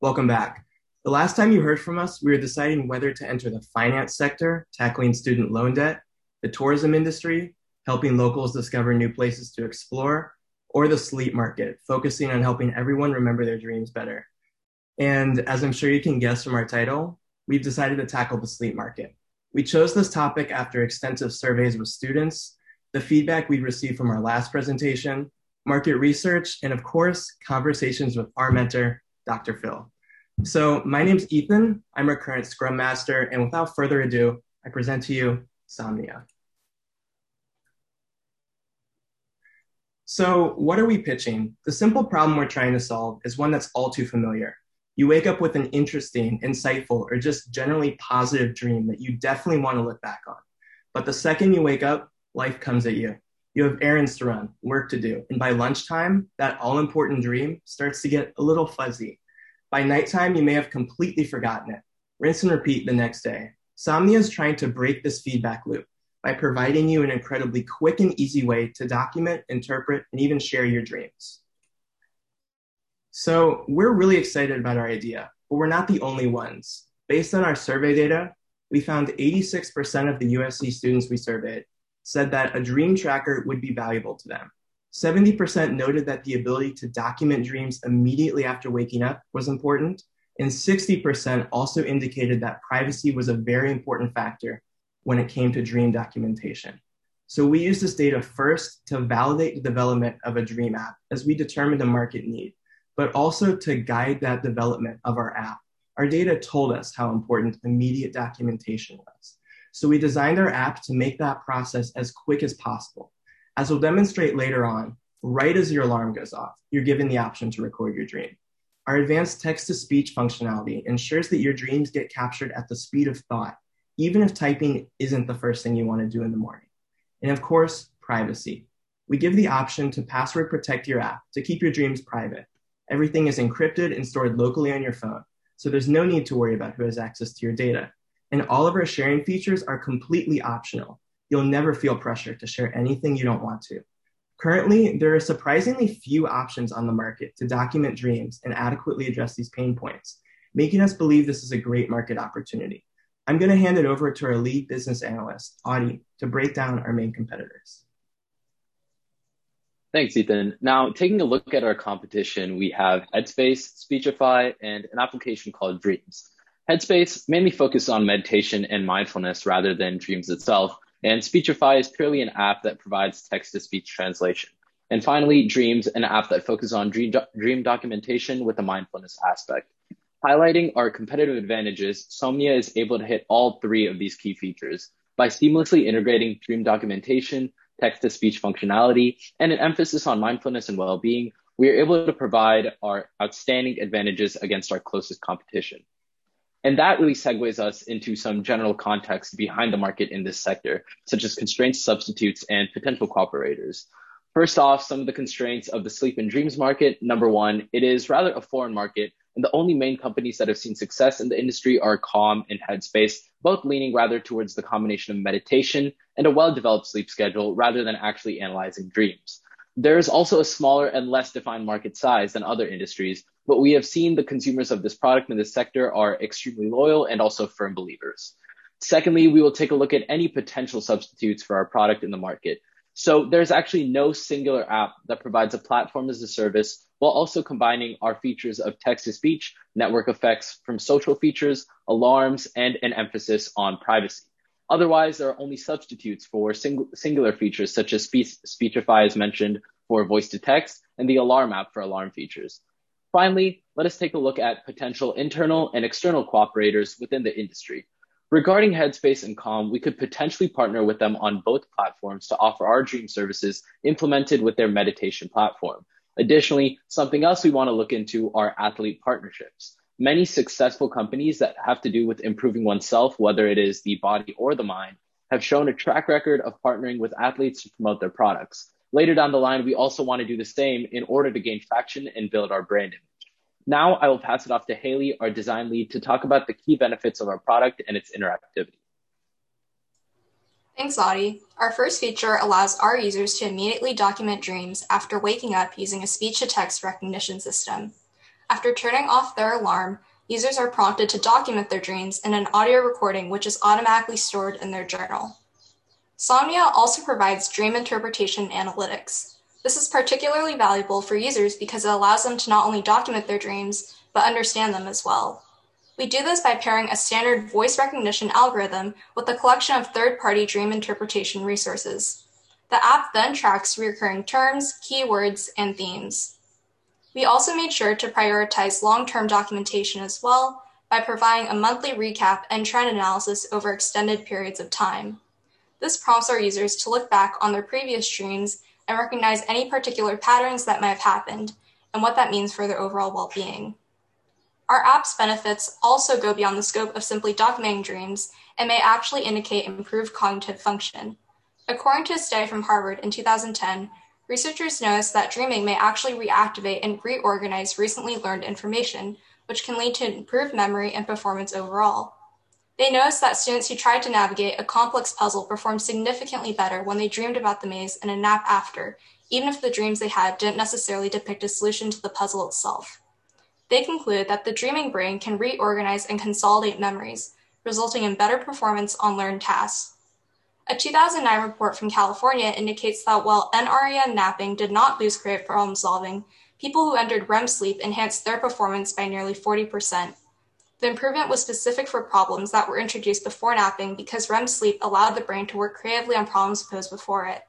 Welcome back. The last time you heard from us, we were deciding whether to enter the finance sector, tackling student loan debt, the tourism industry, helping locals discover new places to explore, or the sleep market, focusing on helping everyone remember their dreams better. And as I'm sure you can guess from our title, we've decided to tackle the sleep market. We chose this topic after extensive surveys with students, the feedback we received from our last presentation, market research, and of course, conversations with our mentor, Dr. Phil. So my name's Ethan. I'm our current Scrum Master, and without further ado, I present to you Somnia. So what are we pitching? The simple problem we're trying to solve is one that's all too familiar. You wake up with an interesting, insightful, or just generally positive dream that you definitely want to look back on. But the second you wake up, life comes at you. You have errands to run, work to do, and by lunchtime, that all-important dream starts to get a little fuzzy. By nighttime, you may have completely forgotten it. Rinse and repeat the next day. Somnia is trying to break this feedback loop by providing you an incredibly quick and easy way to document, interpret, and even share your dreams. So we're really excited about our idea, but we're not the only ones. Based on our survey data, we found 86% of the USC students we surveyed said that a dream tracker would be valuable to them. 70% noted that the ability to document dreams immediately after waking up was important, and 60% also indicated that privacy was a very important factor when it came to dream documentation. So we used this data first to validate the development of a dream app as we determined a market need, but also to guide that development of our app. Our data told us how important immediate documentation was. So we designed our app to make that process as quick as possible. As we'll demonstrate later on, right as your alarm goes off, you're given the option to record your dream. Our advanced text-to-speech functionality ensures that your dreams get captured at the speed of thought, even if typing isn't the first thing you want to do in the morning. And of course, privacy. We give the option to password protect your app to keep your dreams private. Everything is encrypted and stored locally on your phone, so there's no need to worry about who has access to your data. And all of our sharing features are completely optional. You'll never feel pressure to share anything you don't want to. Currently, there are surprisingly few options on the market to document dreams and adequately address these pain points, making us believe this is a great market opportunity. I'm going to hand it over to our lead business analyst, Audie, to break down our main competitors. Thanks, Ethan. Now, taking a look at our competition, we have Headspace, Speechify, and an application called Dreams. Headspace mainly focuses on meditation and mindfulness rather than dreams itself, and Speechify is purely an app that provides text-to-speech translation. And finally, Dreams, an app that focuses on dream documentation with a mindfulness aspect. Highlighting our competitive advantages, Somnia is able to hit all three of these key features by seamlessly integrating dream documentation, text-to-speech functionality, and an emphasis on mindfulness and well-being. We are able to provide our outstanding advantages against our closest competition. And that really segues us into some general context behind the market in this sector, such as constraints, substitutes, and potential cooperators. First off, some of the constraints of the sleep and dreams market. Number one, it is rather a foreign market, and the only main companies that have seen success in the industry are Calm and Headspace, both leaning rather towards the combination of meditation and a well-developed sleep schedule rather than actually analyzing dreams. There is also a smaller and less defined market size than other industries, but we have seen the consumers of this product in this sector are extremely loyal and also firm believers. Secondly, we will take a look at any potential substitutes for our product in the market. So there's actually no singular app that provides a platform as a service while also combining our features of text-to-speech, network effects from social features, alarms, and an emphasis on privacy. Otherwise, there are only substitutes for singular features such as Speechify as mentioned for voice-to-text and the alarm app for alarm features. Finally, let us take a look at potential internal and external cooperators within the industry. Regarding Headspace and Calm, we could potentially partner with them on both platforms to offer our dream services implemented with their meditation platform. Additionally, something else we want to look into are athlete partnerships. Many successful companies that have to do with improving oneself, whether it is the body or the mind, have shown a track record of partnering with athletes to promote their products. Later down the line, we also want to do the same in order to gain traction and build our brand image. Now I will pass it off to Haley, our design lead, to talk about the key benefits of our product and its interactivity. Thanks, Audie. Our first feature allows our users to immediately document dreams after waking up using a speech-to-text recognition system. After turning off their alarm, users are prompted to document their dreams in an audio recording which is automatically stored in their journal. Somnia also provides dream interpretation analytics. This is particularly valuable for users because it allows them to not only document their dreams, but understand them as well. We do this by pairing a standard voice recognition algorithm with a collection of third-party dream interpretation resources. The app then tracks recurring terms, keywords, and themes. We also made sure to prioritize long-term documentation as well by providing a monthly recap and trend analysis over extended periods of time. This prompts our users to look back on their previous dreams and recognize any particular patterns that might have happened and what that means for their overall well-being. Our app's benefits also go beyond the scope of simply documenting dreams and may actually indicate improved cognitive function. According to a study from Harvard in 2010, researchers noticed that dreaming may actually reactivate and reorganize recently learned information, which can lead to improved memory and performance overall. They noticed that students who tried to navigate a complex puzzle performed significantly better when they dreamed about the maze and a nap after, even if the dreams they had didn't necessarily depict a solution to the puzzle itself. They conclude that the dreaming brain can reorganize and consolidate memories, resulting in better performance on learned tasks. A 2009 report from California indicates that while NREM napping did not boost creative problem solving, people who entered REM sleep enhanced their performance by nearly 40%. The improvement was specific for problems that were introduced before napping because REM sleep allowed the brain to work creatively on problems posed before it.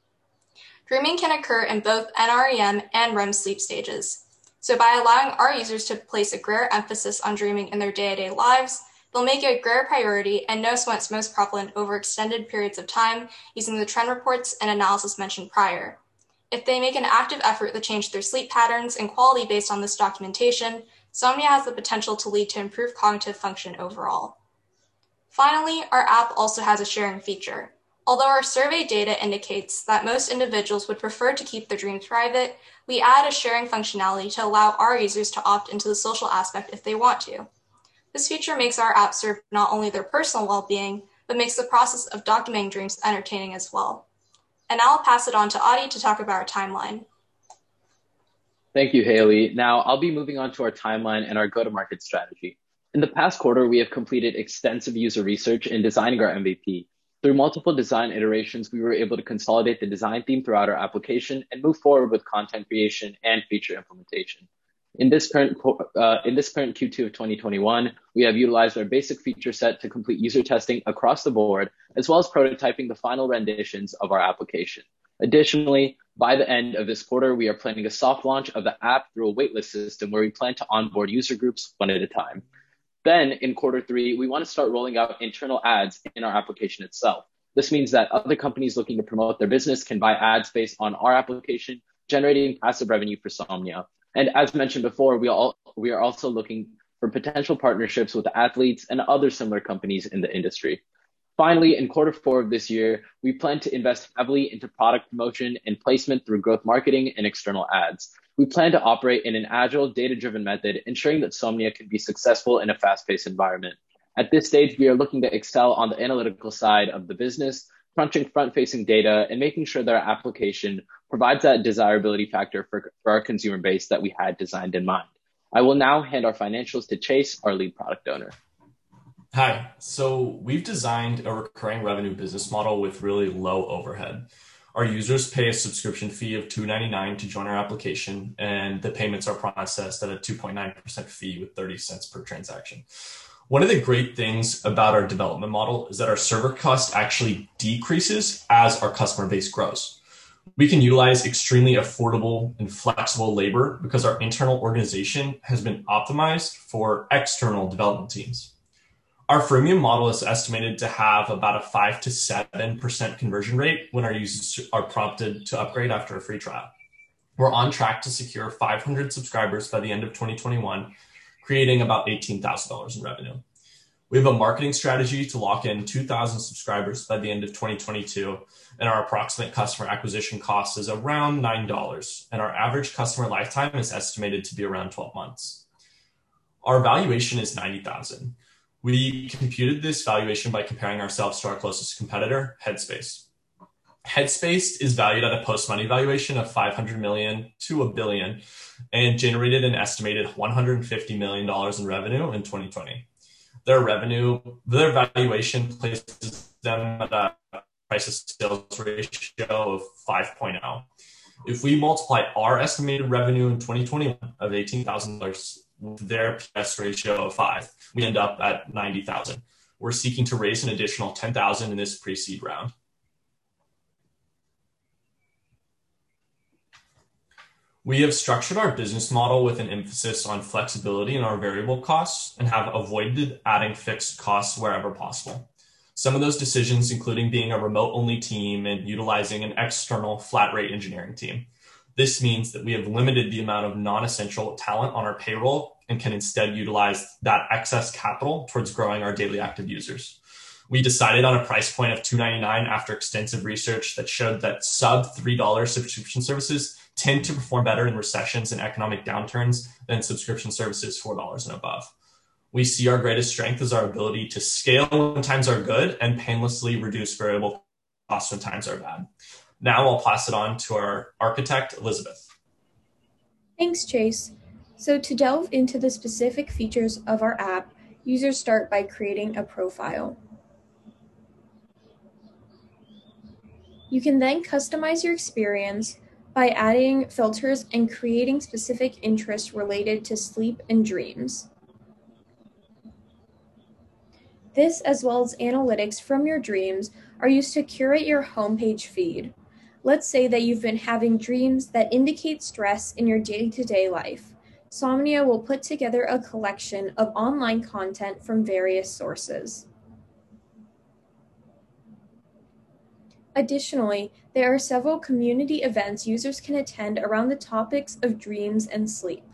Dreaming can occur in both NREM and REM sleep stages. So by allowing our users to place a greater emphasis on dreaming in their day-to-day lives, they'll make it a greater priority and notice when it's most prevalent over extended periods of time using the trend reports and analysis mentioned prior. If they make an active effort to change their sleep patterns and quality based on this documentation, Somnia has the potential to lead to improved cognitive function overall. Finally, our app also has a sharing feature. Although our survey data indicates that most individuals would prefer to keep their dreams private, we add a sharing functionality to allow our users to opt into the social aspect if they want to. This feature makes our app serve not only their personal well-being, but makes the process of documenting dreams entertaining as well. And now I'll pass it on to Adi to talk about our timeline. Thank you, Haley. Now I'll be moving on to our timeline and our go-to-market strategy. In the past quarter, we have completed extensive user research in designing our MVP. Through multiple design iterations, we were able to consolidate the design theme throughout our application and move forward with content creation and feature implementation. In this current Q2 of 2021, we have utilized our basic feature set to complete user testing across the board, as well as prototyping the final renditions of our application. Additionally, by the end of this quarter, we are planning a soft launch of the app through a waitlist system where we plan to onboard user groups one at a time. Then in Q3, we want to start rolling out internal ads in our application itself. This means that other companies looking to promote their business can buy ad space on our application, generating passive revenue for Somnia. And as mentioned before, we are also looking for potential partnerships with athletes and other similar companies in the industry. Finally, in Q4 of this year, we plan to invest heavily into product promotion and placement through growth marketing and external ads. We plan to operate in an agile, data-driven method, ensuring that Somnia can be successful in a fast-paced environment. At this stage, we are looking to excel on the analytical side of the business, crunching front-facing data and making sure that our application provides that desirability factor for our consumer base that we had designed in mind. I will now hand our financials to Chase, our lead product owner. Hi, so we've designed a recurring revenue business model with really low overhead. Our users pay a subscription fee of $2.99 to join our application, and the payments are processed at a 2.9% fee with 30 cents per transaction. One of the great things about our development model is that our server cost actually decreases as our customer base grows. We can utilize extremely affordable and flexible labor because our internal organization has been optimized for external development teams. Our freemium model is estimated to have about a 5 to 7% conversion rate when our users are prompted to upgrade after a free trial. We're on track to secure 500 subscribers by the end of 2021, creating about $18,000 in revenue. We have a marketing strategy to lock in 2,000 subscribers by the end of 2022, and our approximate customer acquisition cost is around $9, and our average customer lifetime is estimated to be around 12 months. Our valuation is $90,000. We computed this valuation by comparing ourselves to our closest competitor, Headspace. Headspace is valued at a post-money valuation of $500 million to $1 billion and generated an estimated $150 million in revenue in 2020. Their valuation places them at a price to sales ratio of 5.0. If we multiply our estimated revenue in 2021 of $18,000 with their PS ratio of 5, we end up at $90,000. We're seeking to raise an additional $10,000 in this pre-seed round. We have structured our business model with an emphasis on flexibility in our variable costs and have avoided adding fixed costs wherever possible. Some of those decisions including being a remote-only team and utilizing an external flat-rate engineering team. This means that we have limited the amount of non-essential talent on our payroll and can instead utilize that excess capital towards growing our daily active users. We decided on a price point of $2.99 after extensive research that showed that sub $3 subscription services tend to perform better in recessions and economic downturns than subscription services $4 and above. We see our greatest strength as our ability to scale when times are good and painlessly reduce variable costs when times are bad. Now I'll pass it on to our architect, Elizabeth. Thanks, Chase. So to delve into the specific features of our app, users start by creating a profile. You can then customize your experience by adding filters and creating specific interests related to sleep and dreams. This, as well as analytics from your dreams, are used to curate your homepage feed. Let's say that you've been having dreams that indicate stress in your day-to-day life. Somnia will put together a collection of online content from various sources. Additionally, there are several community events users can attend around the topics of dreams and sleep.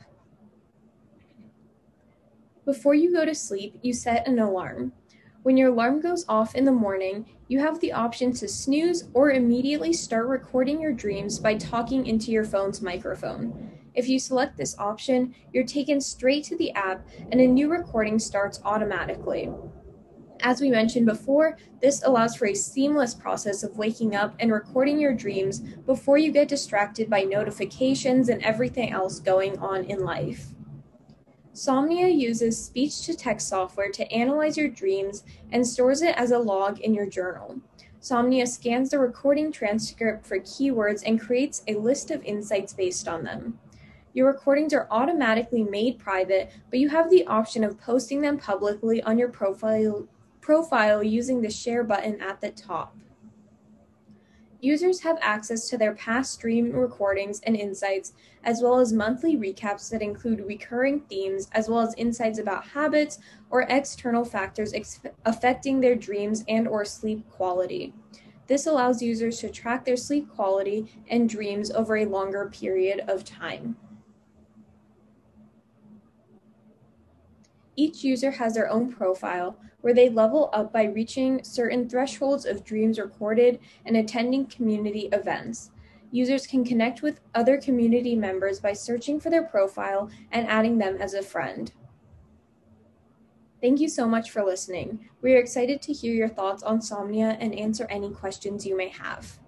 Before you go to sleep, you set an alarm. When your alarm goes off in the morning, you have the option to snooze or immediately start recording your dreams by talking into your phone's microphone. If you select this option, you're taken straight to the app and a new recording starts automatically. As we mentioned before, this allows for a seamless process of waking up and recording your dreams before you get distracted by notifications and everything else going on in life. Somnia uses speech-to-text software to analyze your dreams and stores it as a log in your journal. Somnia scans the recording transcript for keywords and creates a list of insights based on them. Your recordings are automatically made private, but you have the option of posting them publicly on your profile using the share button at the top. Users have access to their past stream recordings and insights, as well as monthly recaps that include recurring themes, as well as insights about habits or external factors affecting their dreams and/or sleep quality. This allows users to track their sleep quality and dreams over a longer period of time. Each user has their own profile, where they level up by reaching certain thresholds of dreams recorded and attending community events. Users can connect with other community members by searching for their profile and adding them as a friend. Thank you so much for listening. We are excited to hear your thoughts on Somnia and answer any questions you may have.